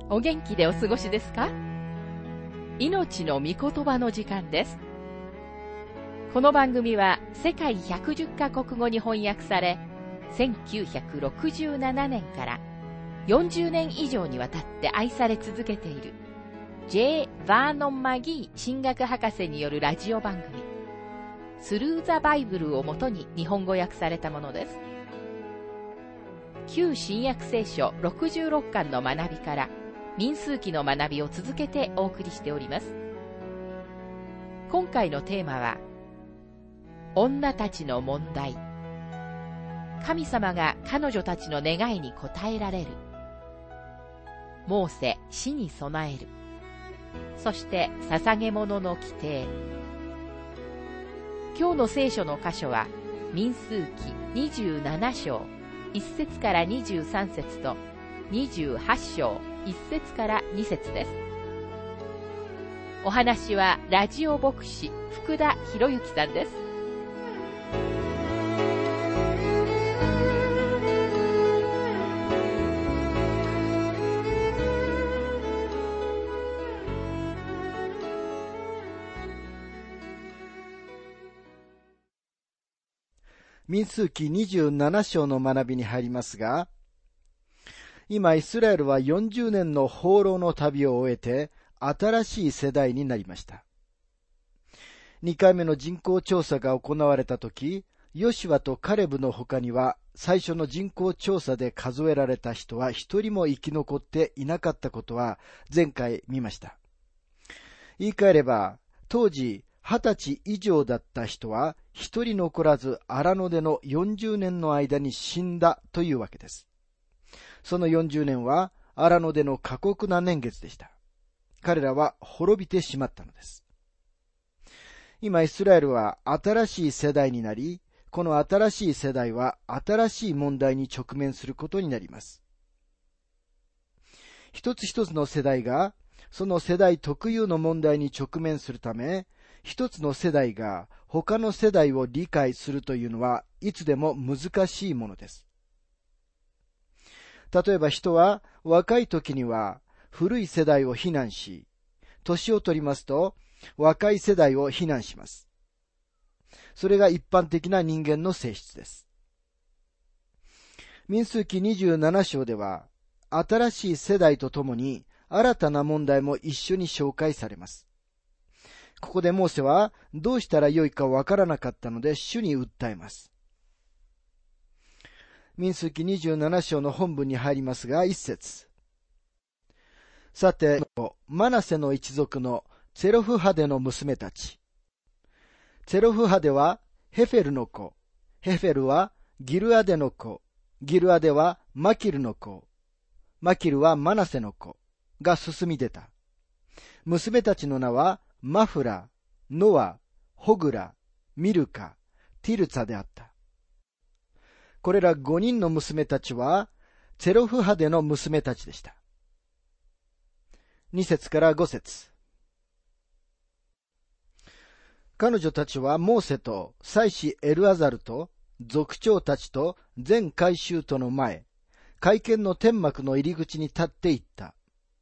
お元気でお過ごしですか？命の御言葉の時間です。この番組は世界110カ国語に翻訳され、1967年から40年以上にわたって愛され続けている J. バーノン・マギー神学博士によるラジオ番組スルー・ザ・バイブルをもとに日本語訳されたものです。旧新約聖書66巻の学びから民数記の学びを続けてお送りしております。今回のテーマは女たちの問題。神様が彼女たちの願いに応えられる。モーセ、死に備える。そして捧げ物の規定。今日の聖書の箇所は民数記27章1節から23節と28章1節から2節です。お話はラジオ牧師福田博之さんです。 民数記27章の学びに入りますが、今イスラエルは40年の放浪の旅を終えて新しい世代になりました。2回目の人口調査が行われたとき、ヨシュアとカレブの他には最初の人口調査で数えられた人は一人も生き残っていなかったことは前回見ました。言い換えれば、当時20歳以上だった人は一人残らず荒野での40年の間に死んだというわけです。その40年は荒野での過酷な年月でした。彼らは滅びてしまったのです。今イスラエルは新しい世代になり、この新しい世代は新しい問題に直面することになります。一つ一つの世代がその世代特有の問題に直面するため、一つの世代が他の世代を理解するというのはいつでも難しいものです。例えば人は若い時には古い世代を非難し、年を取りますと若い世代を非難します。それが一般的な人間の性質です。民数記27章では新しい世代とともに新たな問題も一緒に紹介されます。ここでモーセはどうしたらよいかわからなかったので主に訴えます。民数記27章の本文に入りますが、一節。さて、マナセの一族のツェロフハデの娘たち。ツェロフハデはヘフェルの子。ヘフェルはギルアデの子。ギルアデはマキルの子。マキルはマナセの子が進み出た。娘たちの名はマフラ、ノア、ホグラ、ミルカ、ティルツァであった。これら5人の娘たちはツェロフハデの娘たちでした。2節から5節。彼女たちはモーセと祭司エルアザルと族長たちと全会衆との前、会見の天幕の入り口に立っていった。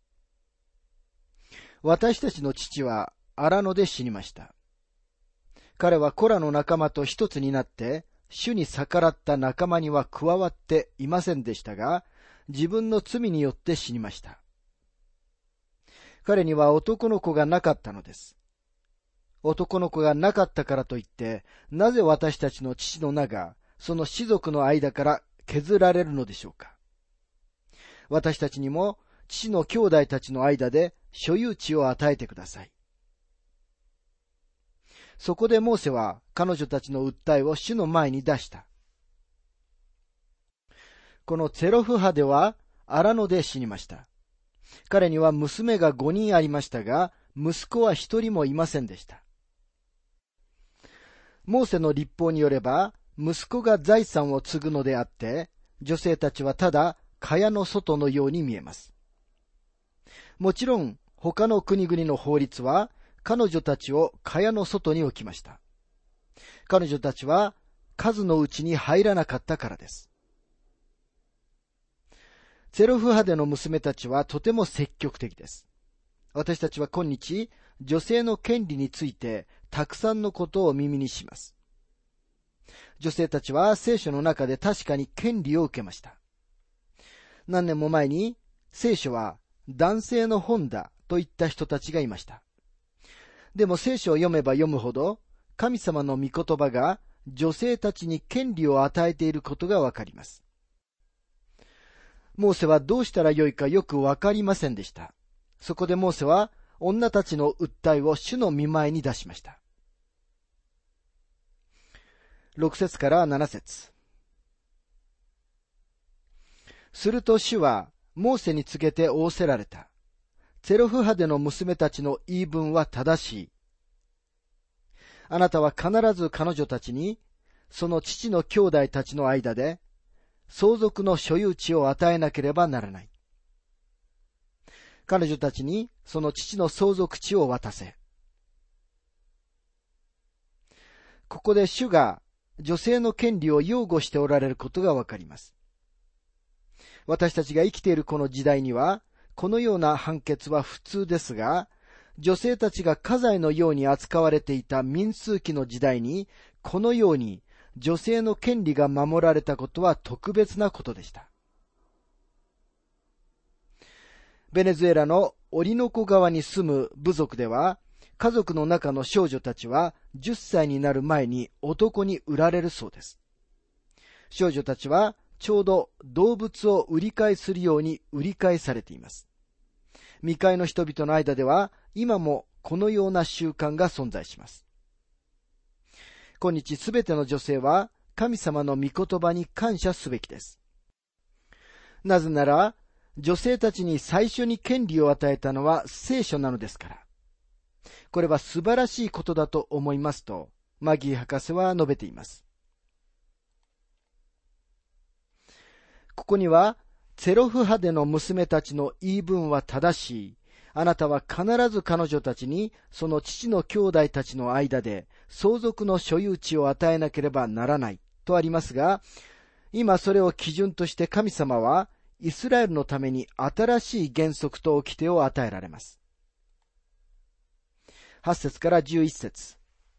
私たちの父は荒野で死にました。彼はコラの仲間と一つになって、主に逆らった仲間には加わっていませんでしたが、自分の罪によって死にました。彼には男の子がなかったのです。男の子がなかったからといって、なぜ私たちの父の名がその氏族の間から削られるのでしょうか。私たちにも父の兄弟たちの間で所有地を与えてください。そこでモーセは彼女たちの訴えを主の前に出した。このツェロフハデは荒野で死にました。彼には娘が5人ありましたが、息子は1人もいませんでした。モーセの律法によれば、息子が財産を継ぐのであって、女性たちはただ蚊帳の外のように見えます。もちろん他の国々の法律は彼女たちを蚊帳の外に置きました。彼女たちは数のうちに入らなかったからです。 ツェロフ派での娘たちはとても積極的です。私たちは今日、女性の権利についてたくさんのことを耳にします。女性たちは聖書の中で確かに権利を受けました。何年も前に聖書は男性の本だと言った人たちがいました。でも聖書を読めば読むほど神様の御言葉が女性たちに権利を与えていることがわかります。モーセはどうしたらよいかよくわかりませんでした。そこでモーセは女たちの訴えを主の御前に出しました。6節から7節。すると主はモーセに告げて仰せられた。ツェロフ派での娘たちの言い分は正しい。あなたは必ず彼女たちに、その父の兄弟たちの間で、相続の所有地を与えなければならない。彼女たちにその父の相続地を渡せ。ここで主が女性の権利を擁護しておられることがわかります。私たちが生きているこの時代には、このような判決は普通ですが、女性たちが家財のように扱われていた民数記の時代に、このように女性の権利が守られたことは特別なことでした。ベネズエラのオリノコ川に住む部族では、家族の中の少女たちは10歳になる前に男に売られるそうです。少女たちはちょうど動物を売り買いするように売り買いされています。未開の人々の間では今もこのような習慣が存在します。今日すべての女性は神様の御言葉に感謝すべきです。なぜなら女性たちに最初に権利を与えたのは聖書なのですから。これは素晴らしいことだと思いますとマギー博士は述べています。ここにはツェロフ派での娘たちの言い分は正しい。あなたは必ず彼女たちにその父の兄弟たちの間で相続の所有地を与えなければならないとありますが、今それを基準として神様はイスラエルのために新しい原則と掟を与えられます。8節から11節。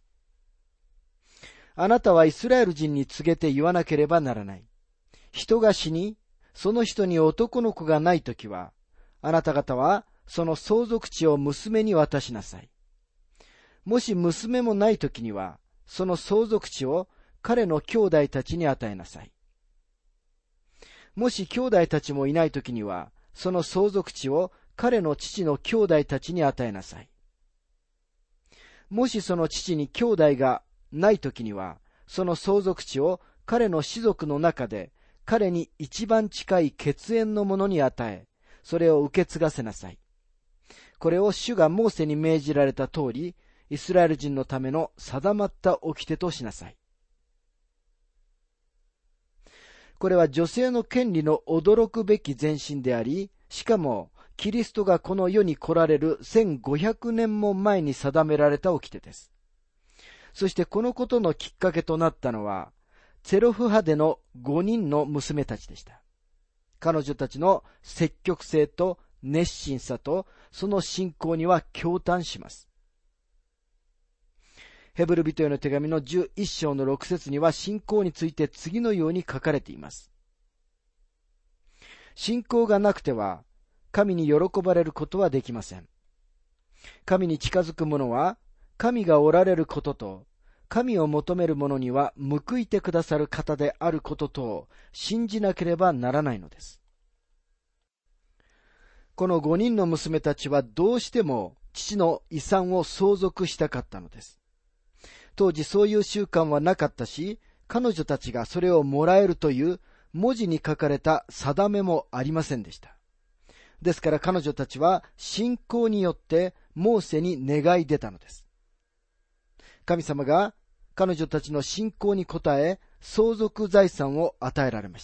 あなたはイスラエル人に告げて言わなければならない。人が死に、その人に男の子がないときは、あなた方はその相続地を娘に渡しなさい。もし娘もないときには、その相続地を彼の兄弟たちに与えなさい。もし兄弟たちもいないときには、その相続地を彼の父の兄弟たちに与えなさい。もしその父に兄弟がないときには、その相続地を彼の士族の中で、彼に一番近い血縁の者に与え、それを受け継がせなさい。これを主がモーセに命じられた通り、イスラエル人のための定まった掟としなさい。これは女性の権利の驚くべき前進であり、しかもキリストがこの世に来られる1500年も前に定められた掟です。そしてこのことのきっかけとなったのは、ツェロフ派での5人の娘たちでした。彼女たちの積極性と熱心さとその信仰には驚嘆します。ヘブル人への手紙の11章の6節には信仰について次のように書かれています。信仰がなくては神に喜ばれることはできません。神に近づく者は神がおられることと神を求める者には報いてくださる方であることとを信じなければならないのです。この5人の娘たちはどうしても父の遺産を相続したかったのです。当時そういう習慣はなかったし、彼女たちがそれをもらえるという文字に書かれた定めもありませんでした。ですから彼女たちは信仰によってモーセに願い出たのです。神様が彼女たちの信仰に応え、相続財産を与えられました。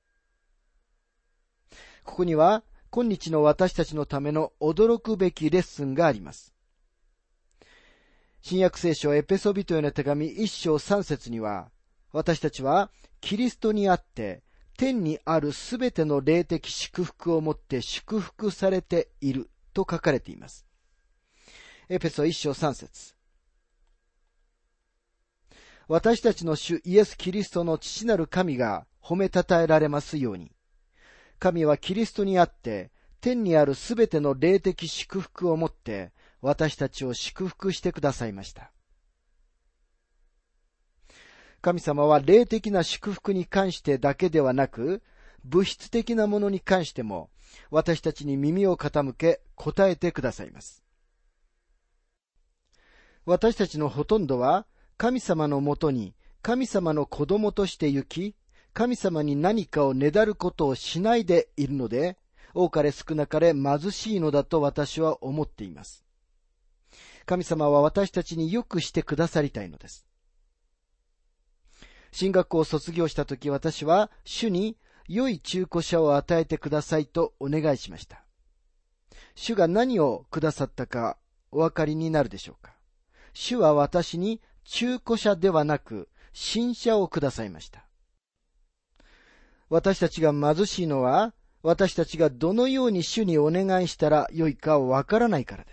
ここには今日の私たちのための驚くべきレッスンがあります。新約聖書エペソビトへの手紙1章3節には、私たちはキリストにあって天にあるすべての霊的祝福をもって祝福されていると書かれています。エペソ1章3節。私たちの主イエス・キリストの父なる神が褒めたたえられますように、神はキリストにあって天にあるすべての霊的祝福をもって私たちを祝福してくださいました。神様は霊的な祝福に関してだけではなく、物質的なものに関しても私たちに耳を傾け答えてくださいます。私たちのほとんどは神様のもとに神様の子供として行き、神様に何かをねだることをしないでいるので、多かれ少なかれ貧しいのだと私は思っています。神様は私たちによくしてくださりたいのです。神学校を卒業したとき、私は主に良い中古車を与えてくださいとお願いしました。主が何をくださったかお分かりになるでしょうか。主は私に中古車ではなく新車をくださいました。私たちが貧しいのは、私たちがどのように主にお願いしたらよいかわからないからです。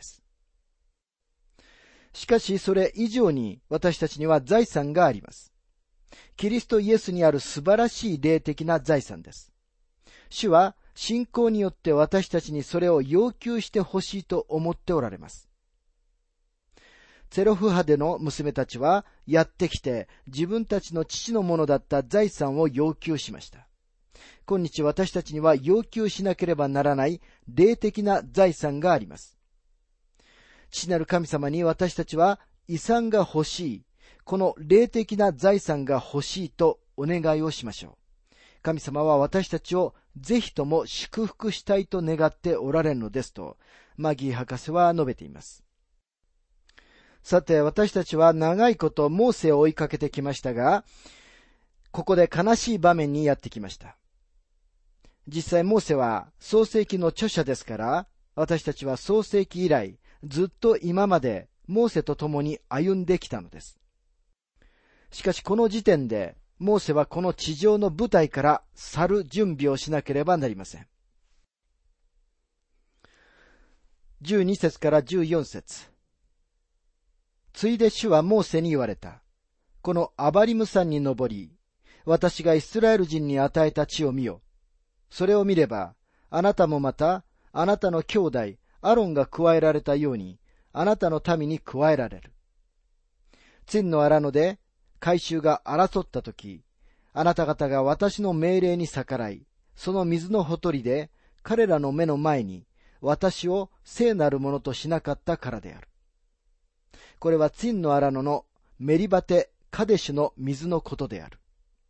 しかしそれ以上に私たちには財産があります。キリストイエスにある素晴らしい霊的な財産です。主は信仰によって私たちにそれを要求してほしいと思っておられます。ツェロフ派での娘たちはやってきて自分たちの父のものだった財産を要求しました。今日私たちには要求しなければならない霊的な財産があります。父なる神様に私たちは遺産が欲しい、この霊的な財産が欲しいとお願いをしましょう。神様は私たちをぜひとも祝福したいと願っておられるのですと、マギー博士は述べています。さて、私たちは長いことモーセを追いかけてきましたが、ここで悲しい場面にやってきました。実際モーセは創世記の著者ですから、私たちは創世記以来、ずっと今までモーセと共に歩んできたのです。しかしこの時点で、モーセはこの地上の舞台から去る準備をしなければなりません。12節から14節。ついで主はモーセに言われた。このアバリム山に登り、私がイスラエル人に与えた地を見よ。それを見れば、あなたもまた、あなたの兄弟、アロンが加えられたように、あなたの民に加えられる。ツィンの荒野で、海衆が争ったとき、あなた方が私の命令に逆らい、その水のほとりで、彼らの目の前に、私を聖なるものとしなかったからである。これはツィンの荒野のメリバテ・カデシュの水のことである。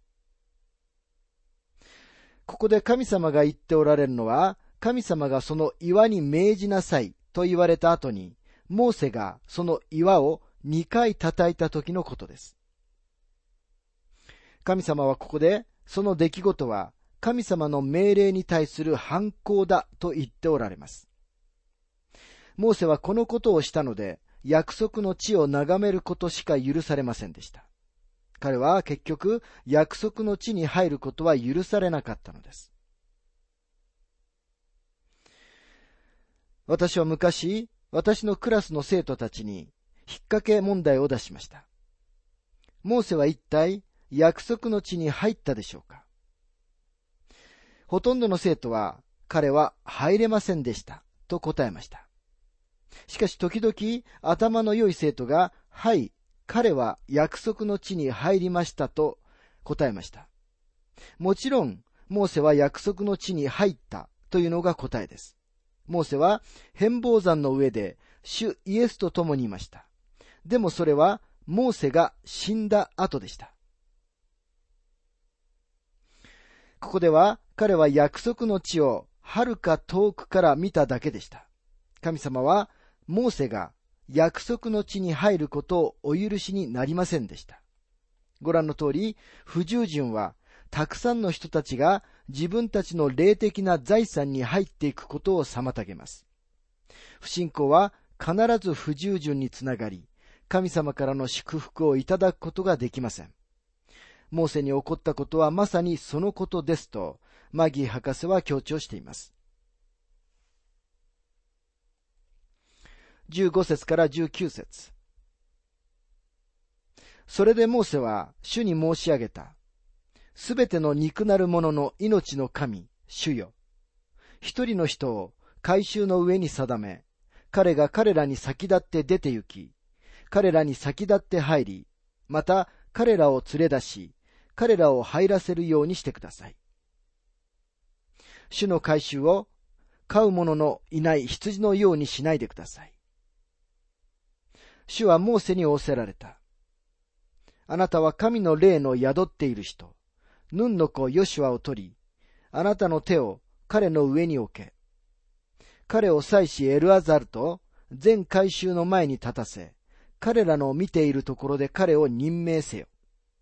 ここで神様が言っておられるのは、神様がその岩に命じなさいと言われた後に、モーセがその岩を2回叩いた時のことです。神様はここで、その出来事は神様の命令に対する反抗だと言っておられます。モーセはこのことをしたので、約束の地を眺めることしか許されませんでした。彼は結局、約束の地に入ることは許されなかったのです。私は昔、私のクラスの生徒たちに、引っ掛け問題を出しました。モーセは一体、約束の地に入ったでしょうか。ほとんどの生徒は、彼は入れませんでした、と答えました。しかし時々、頭の良い生徒が、はい、彼は約束の地に入りましたと答えました。もちろん、モーセは約束の地に入ったというのが答えです。モーセは変貌山の上で主イエスと共にいました。でもそれはモーセが死んだ後でした。ここでは彼は約束の地を遥か遠くから見ただけでした。神様はモーセが約束の地に入ることをお許しになりませんでした。ご覧の通り、不従順はたくさんの人たちが自分たちの霊的な財産に入っていくことを妨げます。不信仰は必ず不従順につながり、神様からの祝福をいただくことができません。 モーセに起こったことはまさにそのことですと、マギー博士は強調しています。15節から19節。それでモーセは主に申し上げた。すべての肉なるものの命の神、主よ。一人の人を改宗の上に定め、彼が彼らに先立って出て行き、彼らに先立って入り、また彼らを連れ出し、彼らを入らせるようにしてください。主の改宗を飼う者のいない羊のようにしないでください。主はモーセに仰せられた。あなたは神の霊の宿っている人、ヌンの子ヨシュアを取り、あなたの手を彼の上に置け。彼を祭司エルアザルと全改宗の前に立たせ、彼らの見ているところで彼を任命せよ。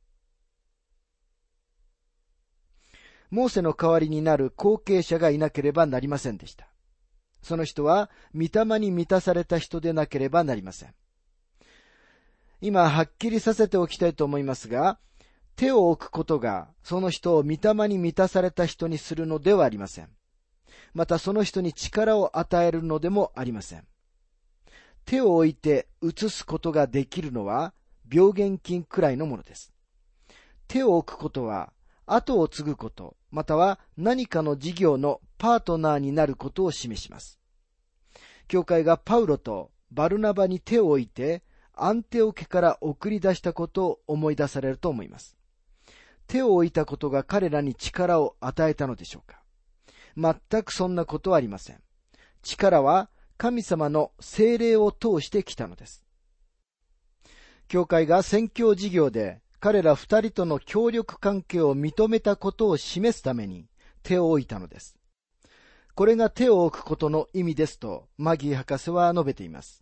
モーセの代わりになる後継者がいなければなりませんでした。その人は御霊に満たされた人でなければなりません。今はっきりさせておきたいと思いますが、手を置くことがその人を御霊に満たされた人にするのではありません。またその人に力を与えるのでもありません。手を置いて移すことができるのは病原菌くらいのものです。手を置くことは後を継ぐこと、または何かの事業のパートナーになることを示します。教会がパウロとバルナバに手を置いてアンテオ家から送り出したことを思い出されると思います。手を置いたことが彼らに力を与えたのでしょうか。全くそんなことはありません。力は神様の聖霊を通してきたのです。教会が宣教事業で彼ら二人との協力関係を認めたことを示すために手を置いたのです。これが手を置くことの意味ですとマギー博士は述べています。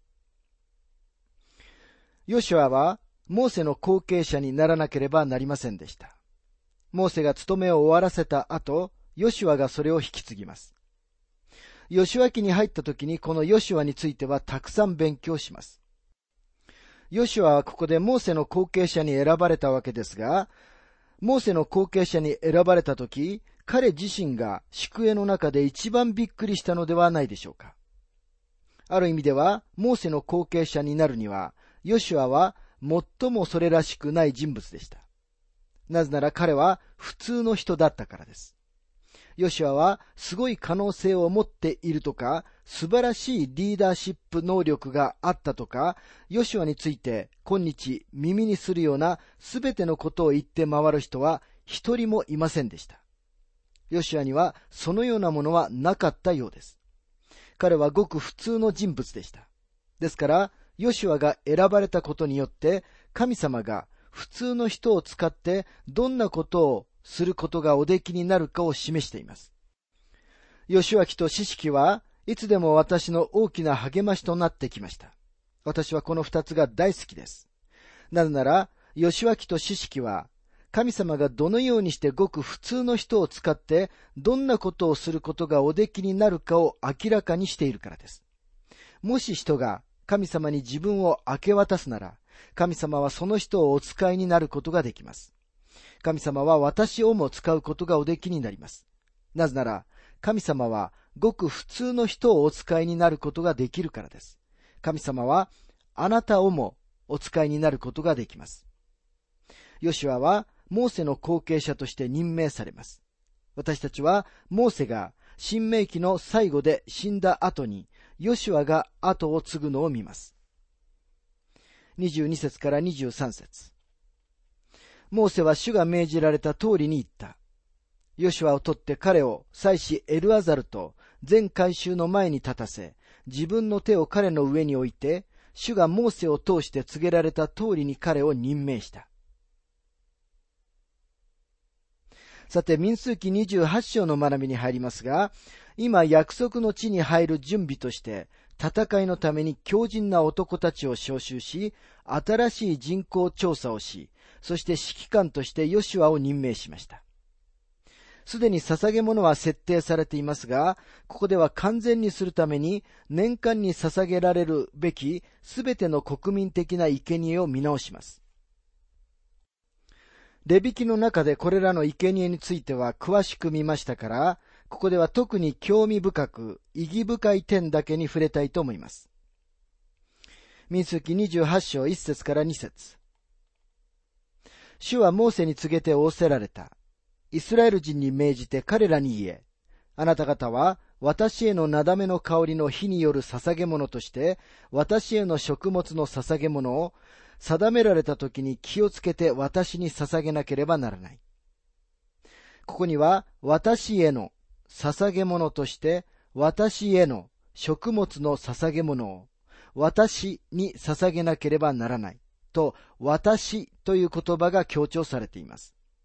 ヨシュアはモーセの後継者にならなければなりませんでした。モーセが務めを終わらせた後、ヨシュアがそれを引き継ぎます。ヨシュア記に入った時にこのヨシュアについてはたくさん勉強します。ヨシュアはここでモーセの後継者に選ばれたわけですが、モーセの後継者に選ばれた時、彼自身が宿営の中で一番びっくりしたのではないでしょうか。ある意味では、モーセの後継者になるには、ヨシュアは最もそれらしくない人物でした。なぜなら彼は普通の人だったからです。ヨシュアはすごい可能性を持っているとか、素晴らしいリーダーシップ能力があったとか、ヨシュアについて今日耳にするようなすべてのことを言って回る人は一人もいませんでした。ヨシュアにはそのようなものはなかったようです。彼はごく普通の人物でした。ですから、ヨシュアが選ばれたことによって、神様が普通の人を使ってどんなことをすることがおできになるかを示しています。ヨシュア記と士師記はいつでも私の大きな励ましとなってきました。私はこの二つが大好きです。なぜなら、ヨシュア記と士師記は神様がどのようにしてごく普通の人を使ってどんなことをすることがおできになるかを明らかにしているからです。もし人が神様に自分を明け渡すなら、神様はその人をお使いになることができます。神様は私をも使うことがおできになります。なぜなら、神様はごく普通の人をお使いになることができるからです。神様はあなたをもお使いになることができます。ヨシュアはモーセの後継者として任命されます。私たちはモーセが新明記の最後で死んだ後にヨシュアが後を継ぐのを見ます。22節から23節。モーセは主が命じられた通りに言った。ヨシュアを取って彼を祭司エルアザルと全会衆の前に立たせ、自分の手を彼の上に置いて、主がモーセを通して告げられた通りに彼を任命した。さて、民数記28章の学びに入りますが、今約束の地に入る準備として、戦いのために強靭な男たちを招集し、新しい人口調査をし、そして指揮官としてヨシュアを任命しました。すでに捧げ物は設定されていますが、ここでは完全にするために、年間に捧げられるべきすべての国民的な生贄を見直します。 レビ記の中でこれらの生贄については詳しく見ましたから、ここでは特に興味深く、意義深い点だけに触れたいと思います。民数記28章1節から2節。主はモーセに告げて仰せられた。イスラエル人に命じて彼らに言え。あなた方は私へのなだめの香りの火による捧げ物として、私への食物の捧げ物を定められた時に気をつけて私に捧げなければならない。ここには私への捧げ物として、私への食物の捧げ物を私に捧げなければならないと、私という言葉が強調されています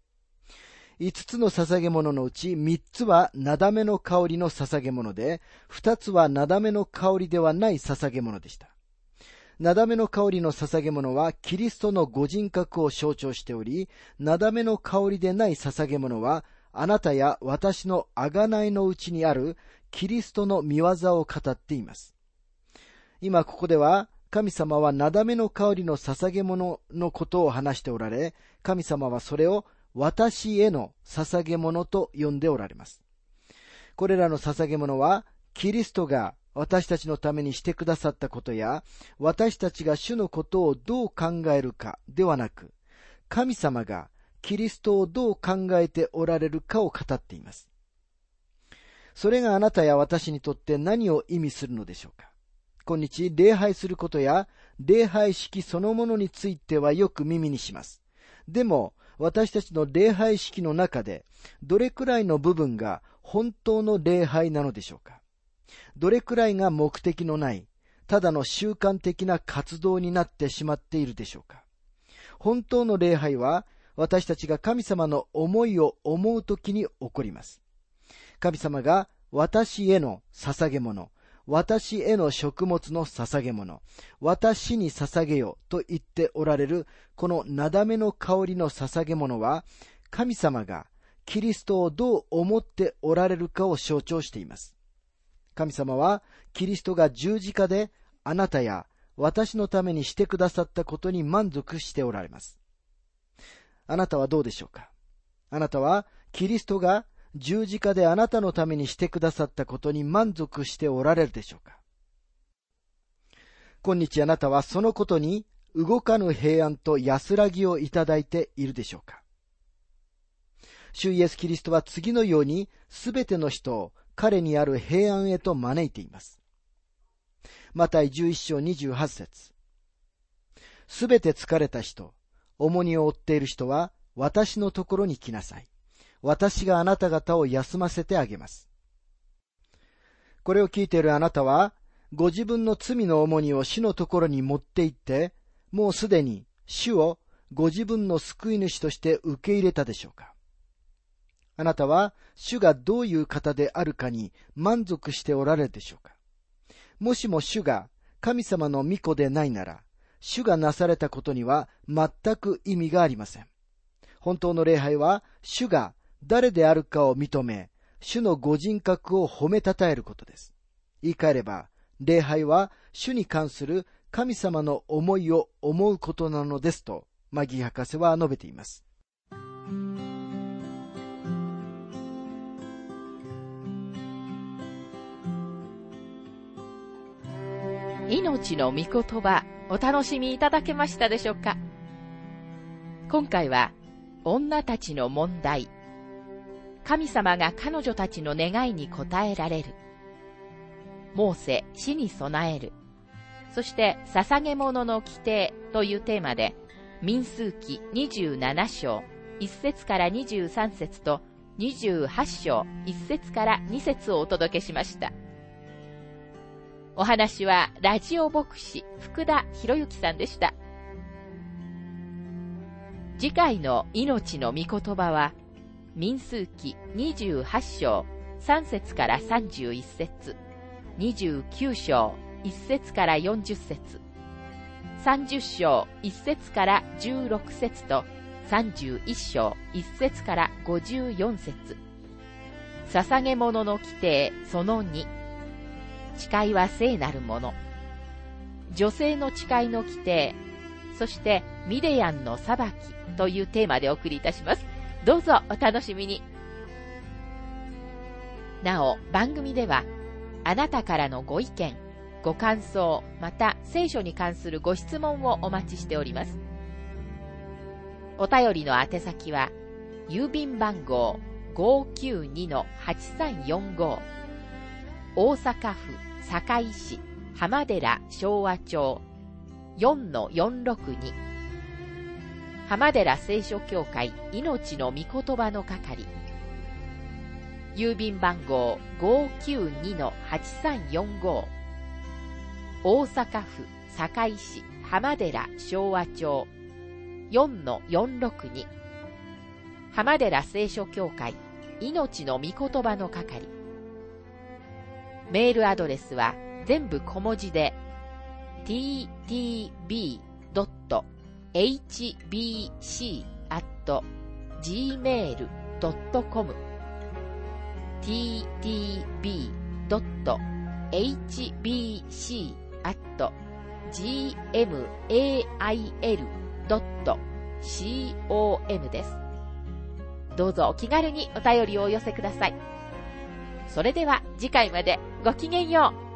。5つの捧げ物のうち3つはなだめの香りの捧げ物で、2つはなだめの香りではない捧げ物でした。なだめの香りの捧げ物はキリストのご人格を象徴しており、なだめの香りでない捧げ物はあなたや私の贖いのうちにあるキリストの御業を語っています。今ここでは神様はなだめの香りの捧げ物のことを話しておられ、神様はそれを私への捧げ物と呼んでおられます。これらの捧げ物はキリストが私たちのためにしてくださったことや、私たちが主のことをどう考えるかではなく、神様がキリストをどう考えておられるかを語っています。それがあなたや私にとって何を意味するのでしょうか。今日、礼拝することや礼拝式そのものについてはよく耳にします。でも、私たちの礼拝式の中で、どれくらいの部分が本当の礼拝なのでしょうか。どれくらいが目的のない、ただの習慣的な活動になってしまっているでしょうか。本当の礼拝は、私たちが神様の思いを思うときに起こります。神様が私への捧げ物、私への食物の捧げ物、私に捧げよと言っておられるこのなだめの香りの捧げ物は、神様がキリストをどう思っておられるかを象徴しています。神様はキリストが十字架であなたや私のためにしてくださったことに満足しておられます。あなたはどうでしょうか。あなたはキリストが十字架であなたのためにしてくださったことに満足しておられるでしょうか。今日あなたはそのことに動かぬ平安と安らぎをいただいているでしょうか。主イエスキリストは次のようにすべての人を彼にある平安へと招いています。マタイ11章28節。すべて疲れた人、重荷を負っている人は私のところに来なさい。私があなた方を休ませてあげます。これを聞いているあなたは、ご自分の罪の重荷を主のところに持って行って、もうすでに主をご自分の救い主として受け入れたでしょうか。あなたは主がどういう方であるかに満足しておられるでしょうか。もしも主が神様の御子でないなら、主がなされたことには全く意味がありません。本当の礼拝は主が誰であるかを認め、主のご人格を褒めたたえることです。言い換えれば、礼拝は主に関する神様の思いを思うことなのですと、マギー博士は述べています。 命の御言葉、お楽しみいただけましたでしょうか。今回は、女たちの問題、神様が彼女たちの願いに応えられる、モーセ、死に備える、そして捧げ物の規定というテーマで、民数記27章1節から23節と28章1節から2節をお届けしました。お話はラジオ牧師福田博之さんでした。次回の命の御言葉は、民数記28章3節から31節、29章1節から40節、30章1節から16節と31章1節から54節、捧げ物の規定その2、誓いは聖なるもの、女性の誓いの規定、 そしてミディアンの裁きというテーマでお送りいたします。どうぞお楽しみに。なお、番組ではあなたからのご意見、ご感想、また聖書に関するご質問をお待ちしております。お便りの宛先は郵便番号 592-8345 大阪府堺市浜寺昭和町 4-462 浜寺聖書協会命の御言葉の係、郵便番号 592-8345 大阪府堺市浜寺昭和町 4-462 浜寺聖書協会命の御言葉の係。メールアドレスは全部小文字で ttb.hbc@gmail.com ttb.hbc@gmail.com です。どうぞお気軽にお便りをお寄せください。それでは次回までごきげんよう。